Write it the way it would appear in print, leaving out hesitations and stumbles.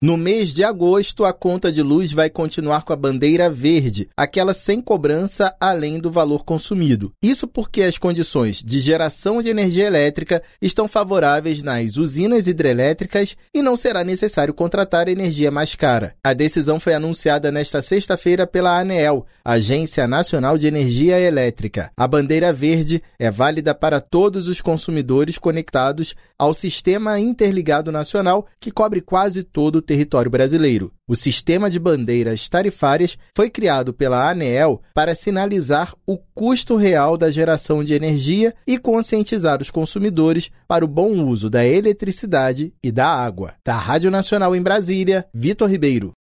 No mês de agosto, a conta de luz vai continuar com a bandeira verde, aquela sem cobrança além do valor consumido. Isso porque as condições de geração de energia elétrica estão favoráveis nas usinas hidrelétricas e não será necessário contratar energia mais cara. A decisão foi anunciada nesta sexta-feira pela ANEEL, Agência Nacional de Energia Elétrica. A bandeira verde é válida para todos os consumidores conectados ao Sistema Interligado Nacional, que cobre quase todo o território brasileiro. O sistema de bandeiras tarifárias foi criado pela ANEEL para sinalizar o custo real da geração de energia e conscientizar os consumidores para o bom uso da eletricidade e da água. Da Rádio Nacional em Brasília, Vitor Ribeiro.